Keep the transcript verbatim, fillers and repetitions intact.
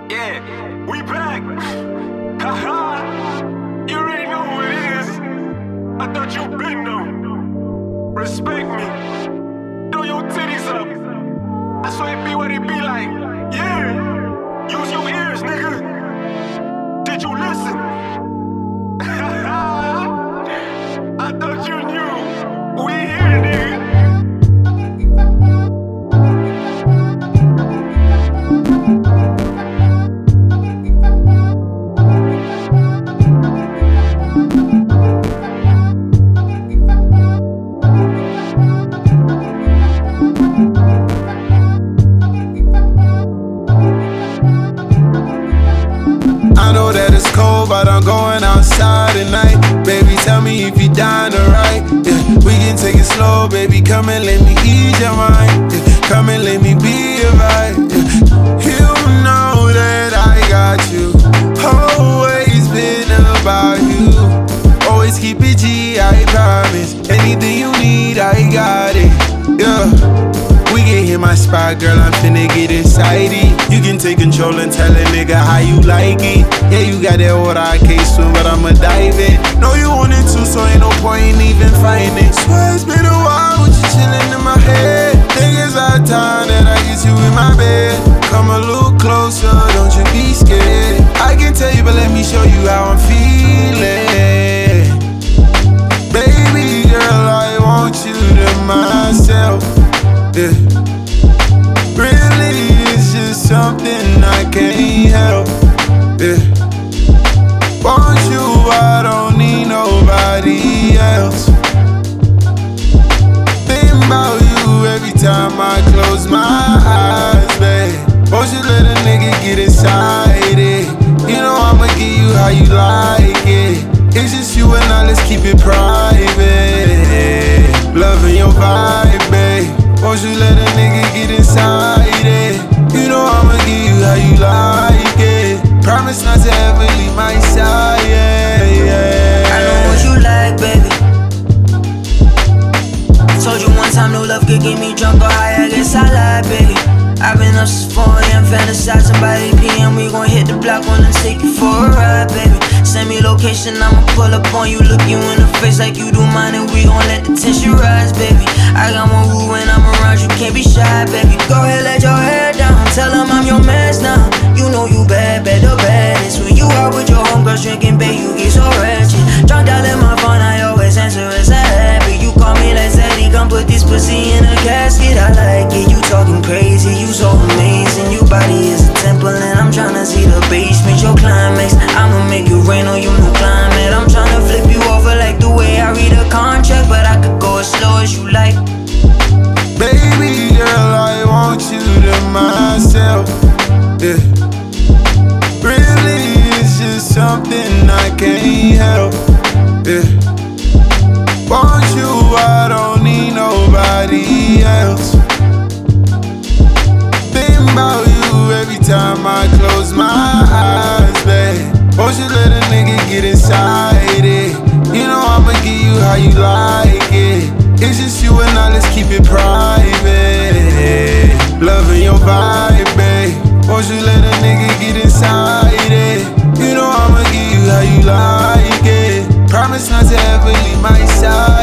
Yeah, we back. Haha, you already know who it is. I thought you been know. Respect me. Throw your titties up. I swear it be what it be like. Yeah, use your ears, nigga. Did you listen? I thought you knew. We here, nigga. I know that it's cold, but I'm going outside tonight. Baby, tell me if you down to ride. Yeah, we can take it slow, baby. Come and let me ease your mind. Yeah, come and let me be your vibe. Yeah, you know that I got you. Always been about you. Always keep it G, I promise. Anything you need, I got it. Yeah. We can hit my spot, girl, I'm finna get excited. You can take control and tell a nigga how you like it. Yeah, you got that water, I can't swim, but I'ma dive in. Know you wanted to, so ain't no point in even fighting. Swear it's been a while with you chillin' in my head. Think it's our time that I get you in my bed. Come a little closer, don't you be scared. I can tell you, but let me show you how I'm feeling. Baby girl, I want you to myself. Yeah. Really, it's just something I can't help. Yeah. Want you, I don't need nobody else. Think about you every time I close my eyes, babe. Won't you let a nigga get excited? You know I'ma give you how you like it. It's just you and I, let's keep it private. Loving your vibe, babe. Won't you let a nigga get inside it? You know I'ma give you how you like it. Promise not to ever leave my side, yeah, yeah. I know what you like, baby. Told you one time no love could get me drunk or high, I guess I lied, baby. I've been up since four a m fantasizing by eight p m We gon' hit the block, wanna take you for a ride, baby. Send me location, I'ma pull up on you. Look you in the face like you do mine, and we gon' let the tension rise, baby. I got one rule when I'm around, you can't be shy, baby. Go ahead, let your hair down, tell them I'm your man now. You know you bad, bad, the baddest. When you out with your homegirls drinking, babe, you get so ratchet. Drunk out in my phone, I always answer as a habit. You call me like Zaddy, come put this pussy in a casket. I like it, you talking crazy, you so amazing. Your body is a temple and I'm tryna see the basement, your climax. I'ma make you rain on you, no climate. I'm tryna flip you over like the way I read a contract, but I could go as slow as you like. Baby girl, I want you to myself. Yeah. Really, it's just something I can't help. Yeah. Want you, I don't need nobody else. Think about you every time I close my eyes, babe. Won't you let a nigga get inside it? You know I'ma give you how you like it. It's just you and I, let's keep it private. Loving your vibe, babe. Won't you let a nigga get inside it? You know I'ma give you how you like it. Promise not to ever leave my side.